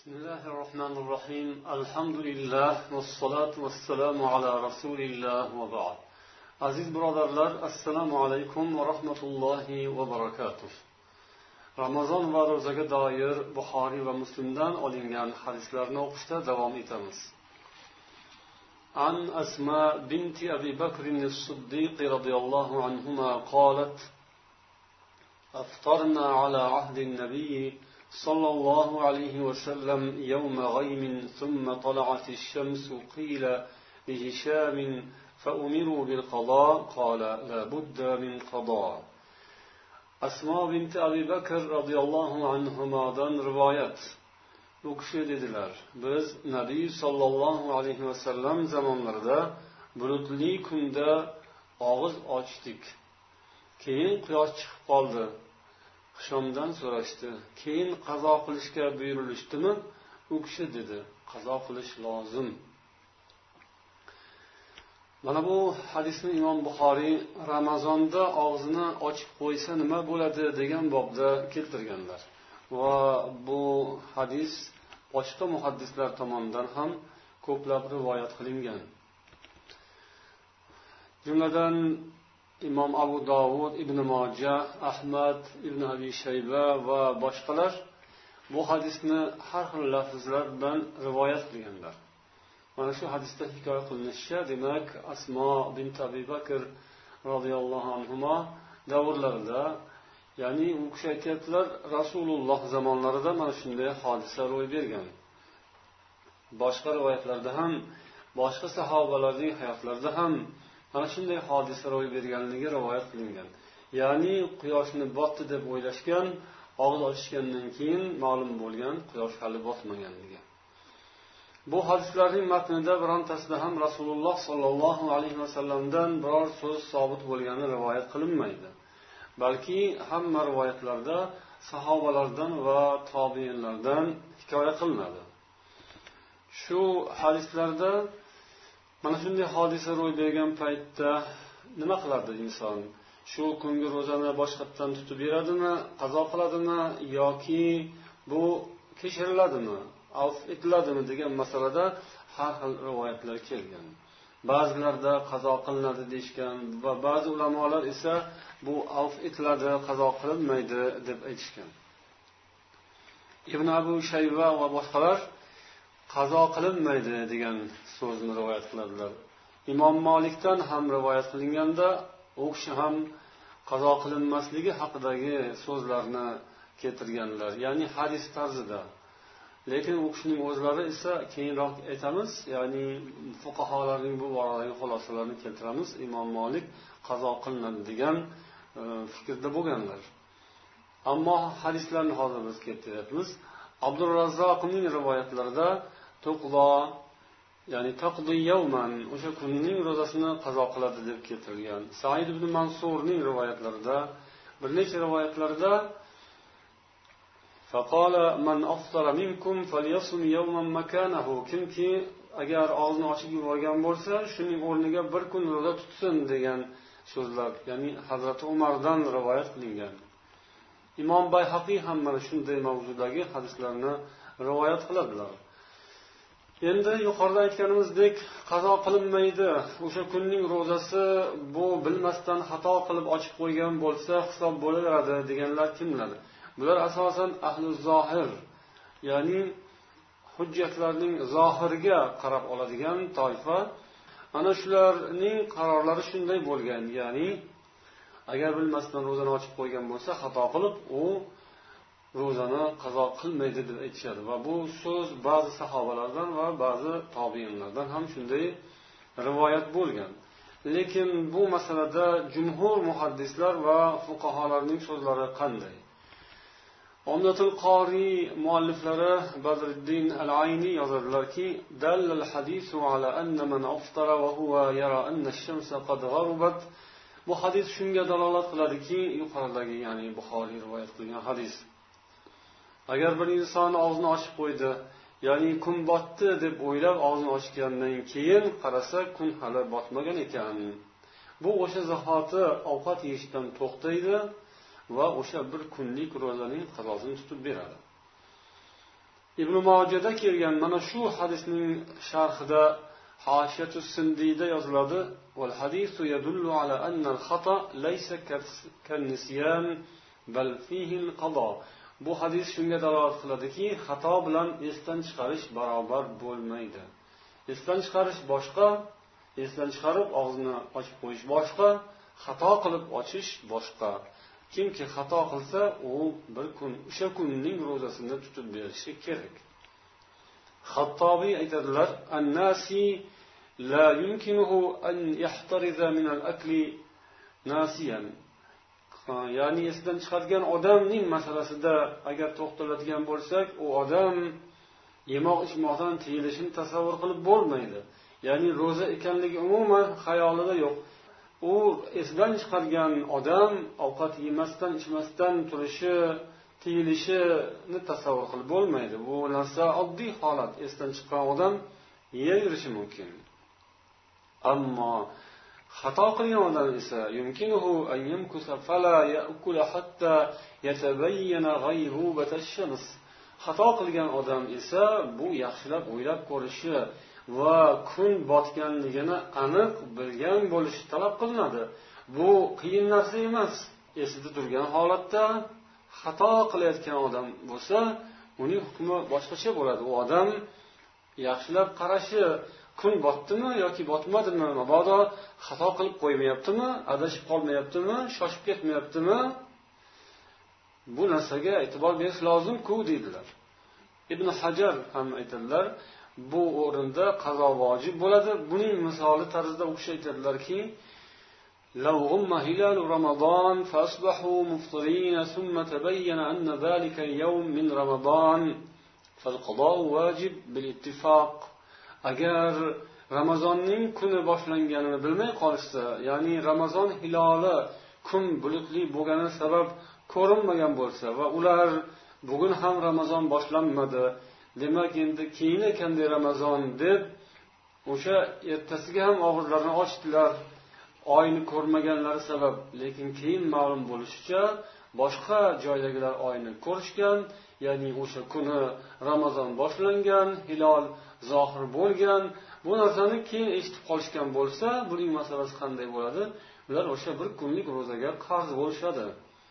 بسم الله الرحمن الرحيم الحمد لله والصلاة والسلام على رسول الله وبعد Aziz birodarlar, assalomu alaykum va rahmatullohi va barakatuh. Ramazon va ro'zaga doir Buxoriy va Muslimdan olingan hadislarni o'qishda davom etamiz. An Asma binti Abi Bakr as-Siddiq radhiyallohu anhuma qalat أفطرنا على عهد النبي صلى الله عليه وسلم يوم غيم ثم طلعت الشمس قيل لهشام فأمروا بالقضاء قال لا بد من قضاء. Asma binti Abi Bakr radhiyallohu anhumadan rivoyat. U kishi dedilar: biz Nabiy sallallohu alayhi vasallam zamonlarida bulutli kunda og'iz ochdik. Keyin quyosh chiqib qoldi. Hishomdan so'rashdi: keyin qazo qilishga buyurilishdimi? U kishi dedi: qazo qilish lozim. Mana bu hadisni Imom Buxoriy Ramazonda og'zini ochib qo'ysa nima bo'ladi degan bobda keltirganlar. Va bu hadis boshqa muhaddislar tomonidan ham ko'plab rivoyat qilingan. Jumladan Imom Abu Dovud, Ibn Majah, Ahmad, Ibn Abi Shayba va boshqalar bu hadisni har xil lafzlar bilan rivoyat qilganlar. Mana shu hadisda hikoya qilinishicha, demak, Asma bint Abi Bakr radhiyallohu anhuma davrlarida, ya'ni u kishi aytadilar, Rasululloh zamonlarida mana shunday hodisa ro'y bergan. Boshqa rivoyatlarda ham, boshqa sahobalarning hayotlarida ham mana shunday hodisa ro'y berganligi rivoyat qilingan. Ya'ni quyoshni botdi deb o'ylashgan, og'iz ochishgandan keyin ma'lum bo'lgan quyosh hali botmaganligi. Bu hadislarning matnida birontasida ham Rasululloh sollallohu alayhi vasallamdan biror so'z sobit bo'lgani rivoyat qilinmaydi. Balki hamma rivoyatlarda sahobalardan va tobiinlardan hikoya qilinadi. Shu hadislarda mana shunday hodisa ro'y bergan paytda nima qiladi inson? Shu kungi ro'zani boshqatdan tutib beradimi, qazo qiladimi yoki bu kechiriladimi, avf etiladimi degan masalada har xil rivoyatlar kelgan. Ba'zilarda qazo qilinadi deyishgan va ba'zi ulamolar esa bu avf etiladi, qazo qilinmaydi deb aytishgan. Ibn Abu Shayba va boshqalar qazo qilinmaydi degan so'zni rivoyat qiladilar. Imom Malikdan ham rivoyat qilinganda, u kishi ham qazo qilinmasligi haqidagi so'zlarni keltirganlar, ya'ni hadis tarzida. Lekin u kishining o'zlari esa keyinroq aytamiz, ya'ni fuqaholarning bu boradagi xulosalarini keltiramiz. Imom Malik qazo qilinadi degan fikrda bo'lganlar. Ammo hadislarni hozir biz keltiryapmiz. Abdurrazzoqning rivoyatlarida tuqlo, ya'ni taqdi yawman, o'sha kunning ro'zasini qazo qiladi deb keltirilgan. Said ibn Mansurning rivoyatlarida, bir necha rivoyatlarda faqala man aftara minkum falyasum yawman makanahu, kimki agar og'zini ochib yuborgan bo'lsa, shuning o'rniga bir kun ro'za tutsin degan so'zlar, ya'ni Hazrat Umardan rivoyat qilingan. Imom Bayhaqiy ham mana shunday mavzudagi hadislarni rivoyat qiladilar. Endi yuqorida aytganimizdek, qazo qilinmaydi. O'sha kunning ro'zasi bu bilmasdan xato qilib ochib qo'ygan bo'lsa hisob bo'laveradi deganlar kimlar? Bular asosan ahli zohir, ya'ni hujjatlarning zohiriga qarab oladigan toifa. Ana shularning qarorlari shunday bo'lgan, ya'ni agar bilmasdan ro'zani ochib qo'ygan bo'lsa, xato qilib u ro'zani qazo qilmaydi deb aytishadi. Va bu so'z ba'zi sahobalardan va ba'zi tobiinlardan ham shunday rivoyat bo'lgan. Lekin bu masalada jumhur muhaddislar va fuqaholarning so'zlari qanday? Umdatul Qori mualliflari Badriddin al-Ayni yozadilarki, dallal hadisu ala anna man aftara wa huwa yara anna ash-shamsa qad gharubat. Bu hadis shunga dalolat qiladiki, yuqoridagi, ya'ni Buxoriy rivoyat qilgan hadis. Agar bir inson og'zini ochib qo'ydi, ya'ni kun botdi deb o'ylab og'zini ochgandan keyin qarasa kun hali botmagan ekan, bu o'sha zahoti ovqat yeyishdan to'xtaydi va o'sha bir kunlik ro'zaning qazosini tutib beradi. ibn Mojada kelgan mana shu hadisning sharhida Hashiyatu Sindiyda yoziladi: "Val hadisu yadullu ala anna al-khata laysa kan-nisyan bal fihi al-qada." Bu hadis shunga dalolat qiladiki, xato bilan esdan chiqarish barobar bo'lmaydi. Esdan chiqarish boshqa, esdan chiqarib og'zini ochib qo'yish boshqa, xato qilib ochish boshqa. Kimki xato qilsa, u bir kun o'sha kunning ro'zasini tutib berishi kerak. Xattobiy aytadilar: "An-nasi la yumkinuhu an yahtariza min al-akli nasiyan." Ya'ni esdan chiqargan odamning masalasida agar to'xtaladigan bo'lsak, u odam yemoq ichmoqdan tiyilishini tasavvur qilib bo'lmaydi. Ya'ni ro'za ekanligi umuman xayolida yo'q. U esdan chiqargan odam ovqat yemasdan, ichmasdan turishi, tiyilishini tasavvur qilib bo'lmaydi. Bu narsa oddiy holat. Esdan chiqqan odam yeyirishi mumkin. Ammo xato qilgan odam esa yumkinuhu an yamkusa fala ya'kula hatta yatabayyana ghaybubata ash-shams. Xato qilgan odam esa bu yaxshilab o'ylab ko'rishi va kun botganligini aniq bilgan bo'lishi talab qilinadi. Bu qiyin narsa emas. Esida turgan holatda xato qilayotgan odam bo'lsa, uning hukmi boshqacha bo'ladi. U odam yaxshilab qarashi, kun botdimi yoki botmadimi, mabodo xato qilib qo'ymayaptimi, adashib qolmayaptimi, shoshib ketmayaptimi, bu narsaga e'tibor berish lozim-ku deydilar. Ibn Hajar ham aytadilar, bu o'rinda qazo vojib bo'ladi. Buning misoli tarzida o'sha aytadilarki, "Law ghamma hilalu Ramadan fa asbahu muftirin thumma tabayyana anna zalika yawm min Ramadan fal-qada'u wajib bil ittifaq." Agar Ramazonning kuni boshlanganini bilmay qolishsa, ya'ni Ramazon hiloli kun bulutli bo'lgani sabab ko'rinmagan bo'lsa va ular bugun ham Ramazon boshlanmadi, demak endi keyin ekanda Ramazon deb o'sha ertasiga ham og'izlarini ochdilar, oyni ko'rmaganlari sabab, lekin keyin ma'lum bo'lishicha boshqa joydagilar oyni ko'rishgan, ya'ni o'sha kuni Ramazon boshlangan, hilol zohir bo'lgan. Bu narsani keyin eshitib qolishgan bo'lsa, buning masalasi qanday bo'ladi? Ular o'sha bir kunlik ro'zaga qarz bo'lishadi.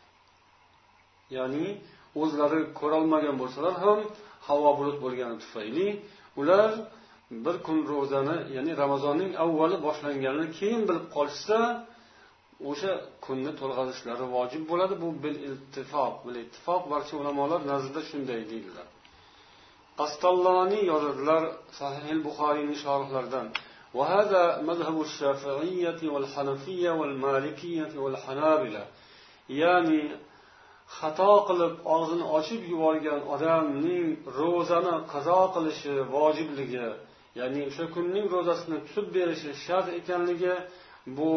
Ya'ni o'zlari ko'ra olmagan bo'lsalar ham havo bulut bo'lgani tufayli ular bir kun ro'zani, ya'ni Ramazonning avvali boshlanganini keyin bilib qolishsa, o'sha kunni to'lg'azishlari vojib bo'ladi. Bu bil ittifoq barcha ulamolar nazdida shunday deydilar. Qastallani yozadilar Sahih al-Buxoriyning sharhlaridan: "Va hada mazhabu ash-Shafi'iyyah wal-Hanafiyyah wal-Malikiyyah wal-Hanabila." Ya'ni xato qilib og'zini ochib yuborgan odamning ro'zani qazo qilishi vojibligi, ya'ni o'sha kunning ro'zasini tutib berishi shart ekanligi bu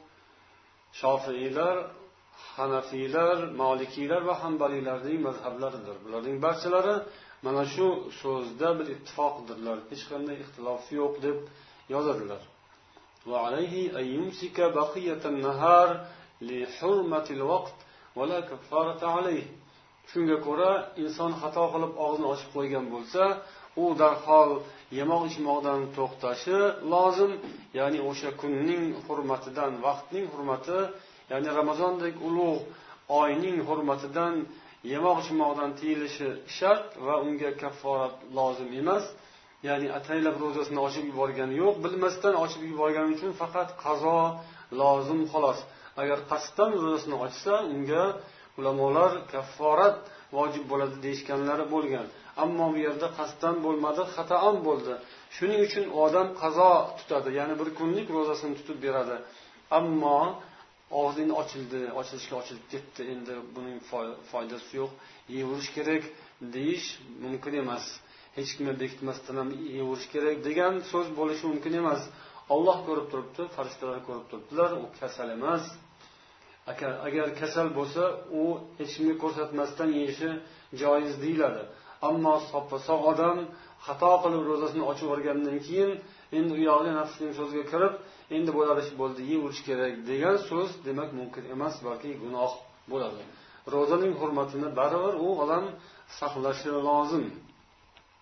Shofiiylar, Hanafiylar, Malikiylar va Hanbaliylarning mazhablaridir. Bularning barchalari mana shu so'zda bir ittifoqdirlar. Hech qanday ixtilof yo'q deb yozadilar. Va alayhi ay yumsika baqiyatan nahar li hurmatil vaqt va la kaffarata alayhi. Shunga ko'ra inson xato qilib og'zini ochib qo'ygan bo'lsa, u darhol yemoq ichmoqdan to'xtashi lozim. Ya'ni o'sha kunning hurmatidan, vaqtning hurmati, ya'ni Ramazondek ulug' oyning hurmatidan yemoq ichmoqdan tiyilishi shart va unga kafforat lozim emas. Ya'ni ataylab ro'zasini ochib yuborgani yo'q, bilmasdan ochib yuborgani uchun faqat qazo lozim xolos. Agar qasddan ro'zasini ochsa, unga ulamolar kafforat vojib bo'ladi deyishganlari bo'lgan. Ammo bu yerda qasddan bo'lmadi, xatoan bo'ldi. Shuning uchun odam qazo tutadi, ya'ni bir kunlik ro'zasini tutib beradi. Ammo og'zini ochilishga ochilib ketdi, endi buning foydasi yo'q, yeyverish kerak deyish mumkin emas. Hech kimga bekitmasdan ham yeyverish kerak degan so'z bo'lishi mumkin emas. Alloh ko'rib turibdi, farishtalar ko'rib turibdilar, u kasal emas. Agar kasal bo'lsa, u hech kimga ko'rsatmasdan yeyishi joiz deyiladi. Ammo soppa-sog' odam xato qilib ro'zasini ochib yuborgandan keyin endi u yoqda nafsining so'ziga kirib, endi bo'larish bo'ldi, yeyverish kerak degan so'z demak mumkin emas, balki gunoh bo'ladi. Ro'zaning hurmatini baribir u odam saqlashi lozim.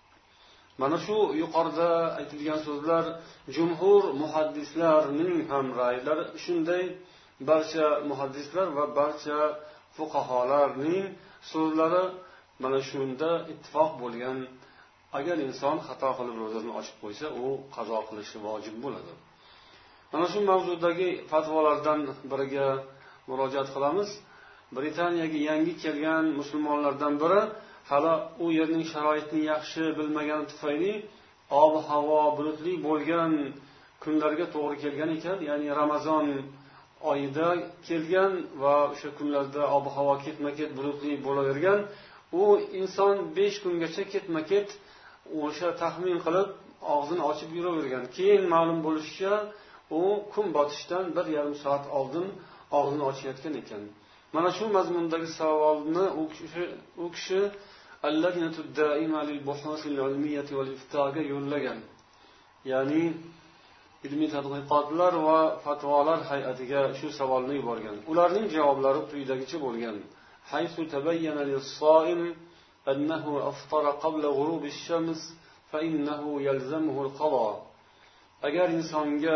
Mana shu yuqorida aytilgan so'zlar jumhur muhaddislarning ham ra'ylari shunday. Barcha muhaddislar va barcha fuqaholarning so'zlari mana shunda ittifoq bo'lgan. Agar inson xato qilib ro'zasini ochib qo'ysa, u qazo qilishi vojib bo'ladi. Mana shu mavzudagi fatvolardan biriga murojaat qilamiz. Britaniyaga yangi kelgan musulmonlardan biri hali u yerning sharoitini yaxshi bilmagani tufayli ob-havo bulutli bo'lgan kunlarga to'g'ri kelgan ekan, ya'ni Ramazon oyida kelgan va o'sha kunlarda ob-havo ketma-ket bulutli bo'lavergan. U inson 5 kungacha ketma-ket o'sha taxmin qilib og'zini ochib yuravergan. Keyin ma'lum bo'lishicha, u kun botishdan 1,5 soat oldin og'zini ochayotgan ekan. Mana shu mazmundagi savolni u kishi Al-Lajnatud Da'ima lil Buhuth al-Ilmiyyah wal Iftaga yo'llagan. Ya'ni ilmiy tadqiqotlar va fatvolar hay'atiga shu savolni yuborgan. Ularning javoblari quyidagicha bo'lgan. Haythu tabayyana lis-sa'im annahu aftara qabla ghurubi ash-shams fa innahu yalzamuhu al-qada. Agar insonga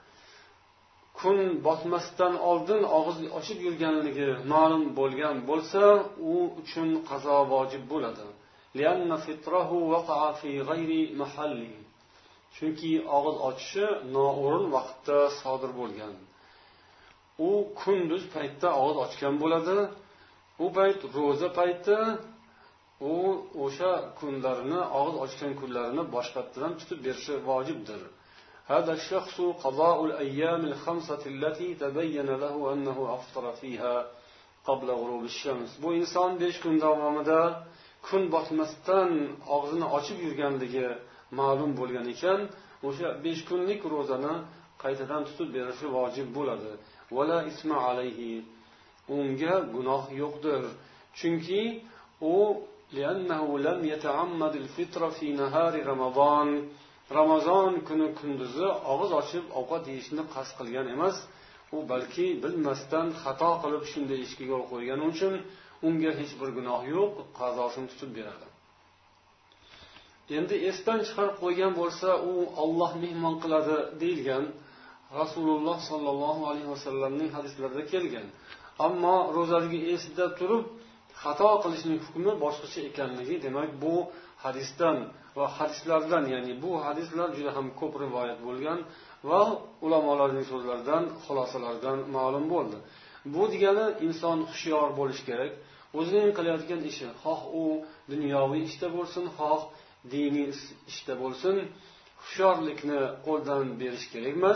kun botmasdan oldin og'iz ochib yurganligi ma'lum bo'lgan bo'lsa, u uchun qazo vojib bo'ladi. Lianna fitrahu waqa'a fi ghayri mahalli. Chunki og'iz ochishi noo'rin vaqtda sodir bo'lgan. U kunduz paytda og'iz ochgan bo'ladi. U payt ro'za payti, u o'sha kunlarini, og'iz ochgan kunlarini boshqatdan tutib berishi vojibdir. هذا الشخص قضاء الأيام الخمسة التي تبين له أنه أفطر فيها قبل غروب الشمس. Bu inson 5 kun davomida kun botmasdan og'zini ochib yurganligi ma'lum bo'lgan ekan, o'sha 5 kunlik ro'zani qaytadan tutib berishi vojib bo'ladi. Wala isma alayhi. Unga gunoh yo'qdir. Chunki u li'annahu lam yata'ammad al-fitra fi nahari Ramazon. Ramazon kuni kunduzi og'iz ochib ovqat yeyishni qasd qilgan emas, u balki bilmasdan xato qilib shunday ishga yo'l qo'ygani uchun unga hech bir gunoh yo'q, qazosini tutib beradi. Endi esdan chiqarib qo'ygan bo'lsa, u Alloh mehmon qiladi deyilgan Rasululloh sollallohu alayhi vasallamning hadislarida kelgan. Ammo ro'zaligi esida turib xato qilishning hukmi boshqacha ekanligi, demak bu hadisdan va hadislardan, ya'ni bu hadislar juda ham ko'p rivoyat bo'lgan va ulamolarning so'zlaridan, xulosalaridan ma'lum bo'ldi. Bu degani inson hushyor bo'lish kerak. O'zining qilayotgan ishi, xoh u dunyoviy ishda bo'lsin, xoh diniy ishda bo'lsin, hushyorlikni qo'ldan berish kerak emas.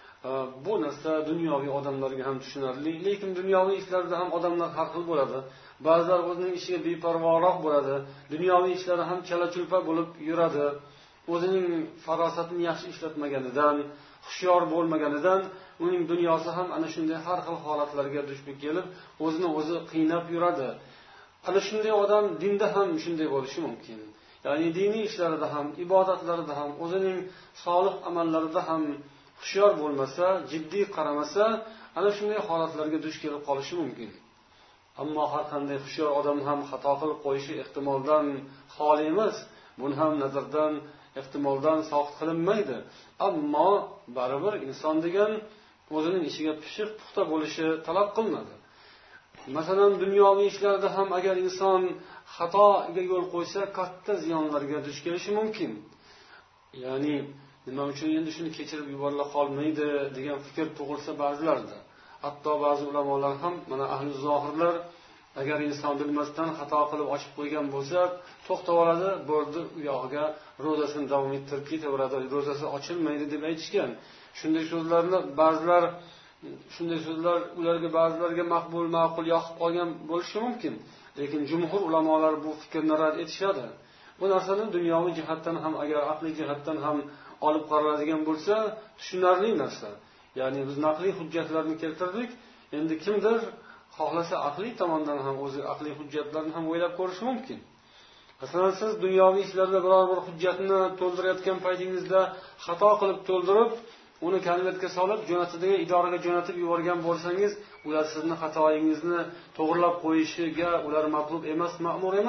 Bu narsa dunyoviy odamlarga ham tushunarli, lekin dunyoviy ishlarda ham odamlar har xil bo'ladi. Ba'zilar o'zining ishiga beparvoroq bo'ladi, dunyoviy ishlari ham chala-chulpa bo'lib yuradi. O'zining farosatini yaxshi ishlatmaganidan, hushyor bo'lmaganidan uning dunyosi ham ana shunday har xil holatlarga duch kelib, o'zini o'zi qiynab yuradi. Ana shunday odam dinda ham shunday bo'lishi mumkin. Ya'ni diniy ishlarida ham, ibodatlarida ham, o'zining solih amallarida ham hushyor bo'lmasa, jiddiy qaramasa, ana shunday holatlarga duch kelib qolishi mumkin. Ammo har qanday hushyor odam ham xato qilib qo'yishi ehtimoldan xoli emas. Buni ham nazardan, ehtimoldan soqit qilinmaydi. Ammo baribir inson degan o'zining ishiga pishiq, puxta bo'lishi talab qilinadi. Masalan, dunyoviy ishlarda ham agar inson xatoga yo'l qo'ysa, katta ziyonlarga duch kelishi mumkin. Ya'ni nima uchun endi shuni kechirib yuborila qolmaydi degan fikr tug'ilsa ba'zilarda. Hatto ba'zi ulamolar ham, mana ahli zohirlar, agar inson bilmasdan xato qilib ochib qo'ygan bo'lsa, to'xtab oladi, bo'ldi, u yog'iga ro'zasini davom ettirib ketaveradi, ro'zasi ochilmaydi deb aytishgan. Shunday so'zlarni ba'zilar, shunday so'zlar ularga ba'zilarga ma'qul yoqib qolgan bo'lishi mumkin. Lekin jumhur ulamolar bu fikrni rad etishadi. Bu narsani dunyoviy jihatdan ham, agar aqliy jihatdan ham olib qaraladigan bo'lsa, tushunarli narsa. Ya'ni biz naqliy hujjatlarni keltirdik. Endi kimdir xohlasa aqliy tomondan ham o'zi aqliy hujjatlarni ham o'ylab ko'rishi mumkin. Masalan, siz dunyoviy ishlarda biror bir hujjatni to'ldirayotgan paytingizda xato qilib to'ldirib, uni konvertga solib, jo'natadigan idoraga jo'natib yuborgan bo'lsangiz, ular sizni xatoyingizni to'g'rilab qo'yishiga ular ma'qul emas, ma'mur emas.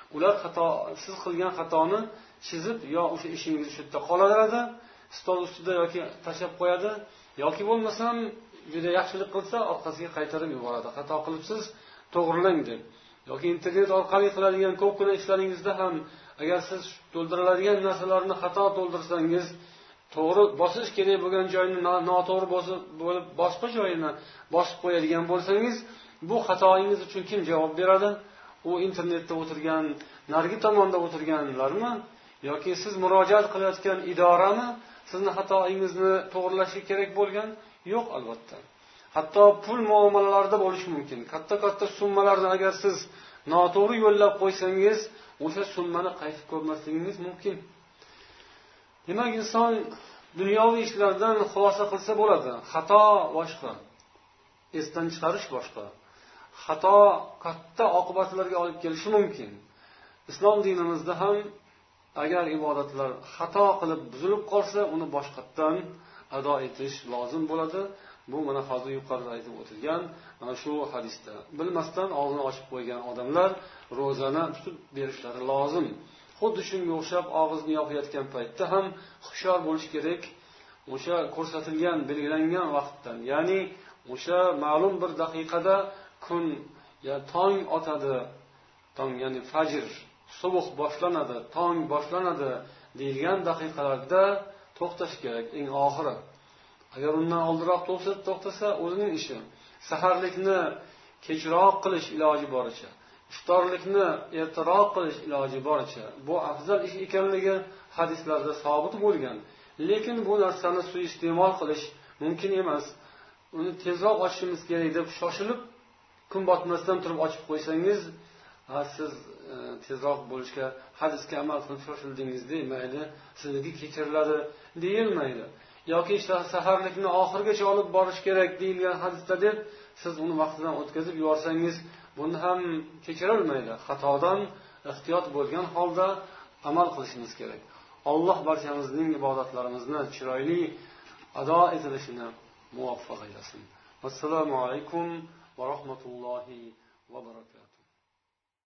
Ular siz qilgan xatoni chizib yo o'sha ishingiz shu yerda qolaveradi, stol ustida yoki tashlab qo'yadi, yoki bo'lmasam juda yaxshilik qilsa orqasiga qaytarib yuboradi. Xato qilibsiz, to'g'rilang deb. Yoki internet orqali qiladigan ko'pgina ishlaringizda ham agar siz to'ldiriladigan narsalarni xato to'ldirsangiz, to'g'ri bosish kerak bo'lgan joyni noto'g'ri bo'lib boshqa joyini bosib qo'yadigan bo'lsangiz, bu xatoingiz uchun kim javob beradi? U internetda o'tirgan, narigi tomonda o'tirganlarmi yoki siz murojaat qilayotgan idorami sizni xatoingizni to'g'rilashga kerak bo'lgan? Yo'q, albatta. Hatto pul muomalalarida bo'lishi mumkin. Katta summalarni agar siz noto'g'ri yo'llab qo'ysangiz, o'sha summani qaytib ko'rmasligingiz mumkin. Demak, inson dunyoviy ishlardan xulosa qilsa bo'ladi. Xato boshqa, esdan chiqarish boshqa. Xato katta oqibatlarga olib kelishi mumkin. Islom dinimizda ham agar ibodatlar xato qilib buzilib qolsa, uni boshqatdan ado etish lozim bo'ladi. Bu mana hozir yuqorida aytib o'tilgan mana shu hadisda. Bilmasdan og'zini ochib qo'ygan odamlar ro'zani tutib berishlari lozim. Xuddi shunga o'xshab og'izni yopayotgan paytda ham hushyor bo'lish kerak. O'sha ko'rsatilgan, belgilangan vaqtdan, ya'ni o'sha ma'lum bir daqiqada kun tong otadi, tong ya'ni fajr, subuh boshlanadi, tong boshlanadi deyilgan daqiqalarda to'xtash kerak, eng oxiri. Agar undan oldinroq to'xtasa, o'zining ishi. Saharlikni kechroq qilish iloji boricha, iftorlikni ertaroq qilish iloji boricha bu afzal ish ekanligi hadislarda sabit bo'lgan. Lekin bu narsani suiiste'mol qilish mumkin emas. Uni tezroq ochishimiz kerak deb shoshilib, kun botmasdan turib ochib qo'ysangiz, siz tezroq bo'lishga, hadisga amal qilib shoshildingiz demaydi, sizniki kechiriladi deyilmaydi. Yoki saharlikni oxirgacha olib borish kerak deyilgan hadisda deb siz uni vaqtidan o'tkazib yuborsangiz, buni ham kechirilmaydi. Xatodan ehtiyot bo'lgan holda amal qilishimiz kerak. Alloh barchamizning ibodatlarimizni chiroyli ado etilishini muvaffaq aylasin. Assalomu alaykum va rahmatullohi va barakatuh.